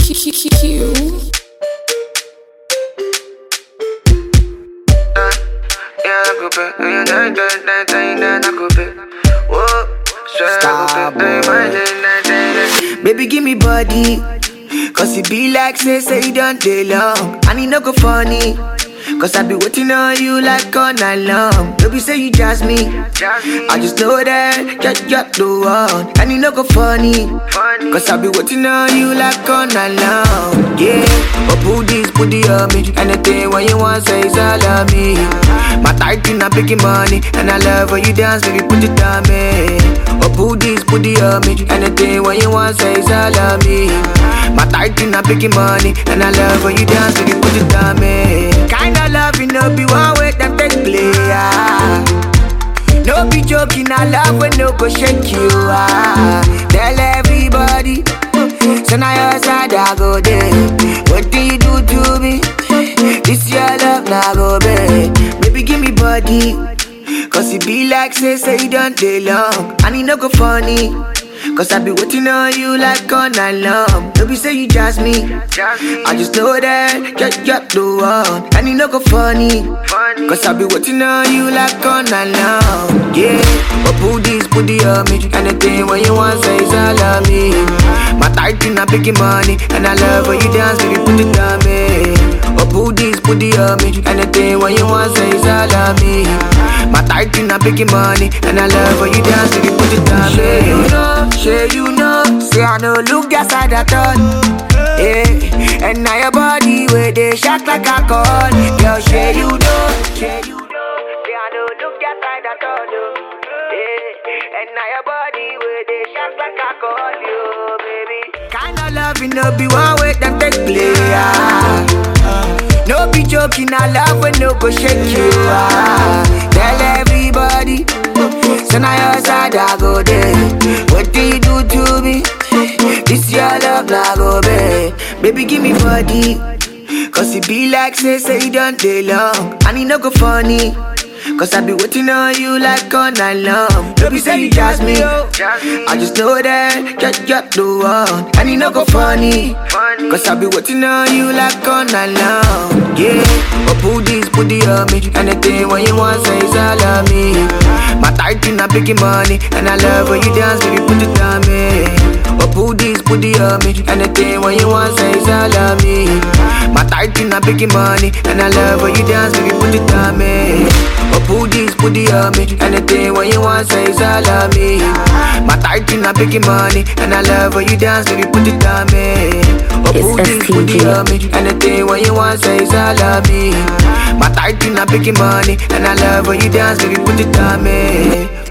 Baby, give me body, cause it be like say you done day long. And it no go funny, cause I be waiting on you like all night long. Baby, say you jazz me, I just know that you're the one. And it no go funny, cause I be waiting on you like all night long. Yeah, but put this booty on me, anything what you want say is all of me. My tight in a big money, and I love when you dance, baby, put it on me. But put this booty on me, anything what you want say is all of me. My tight in a big money, and I love when you dance, baby, put it on me. Kinda love you know be one way them take play, No be joking, I love when no go shake you, Tell everybody, so now your side I go there. What do you do to me? This your love now go babe. Baby give me body, cause it be like say you done day long. And it no go funny, cause I be waiting on you like all night long. Baby say you jazz me, I just know that you're the one. And it no go funny, cause I be waiting on you like all night long. Yeah, but put this booty on me, anything what you want say is all of me. My tight in a big money, and I love when you dance, baby put it on me. But put this booty on me, anything what you want say is all of me. My tight in a big money, and I love when you dance, baby put it on me. Sure you know, say I know look outside at all. Yeah, and now your body where they shock like alcohol. Girl, sure you know, say I know look outside at all. Yeah, and now your body where they shock like alcohol, yo, baby. Kinda love you know be one way them take play, No be joking, I love when no go shake you, Tell everybody, so now your side I go there. What do you do to me? This your love now go babe. Baby give me body, cause it be like say you done day long. And it no go funny, cause I be waiting on you like all night long. Baby say you jazz me, I just know that you're the one. And it no go funny, cause I be waiting on you like all night long. Yeah, but put this booty on me, anything what you want say is all of me. My tight in a big money, and I love when you dance, baby put it on me. But put this booty on me, anything what you want say is all of me. My tight in a big money, and I love when you dance, baby put it on me. But put this booty on me, anything what you want say is all of me. My tight in a big money, and I love when you dance, baby put it on me. But put this booty on me, anything what you want say is all of me. My tight in a big money, and I love when you dance, baby put it on me.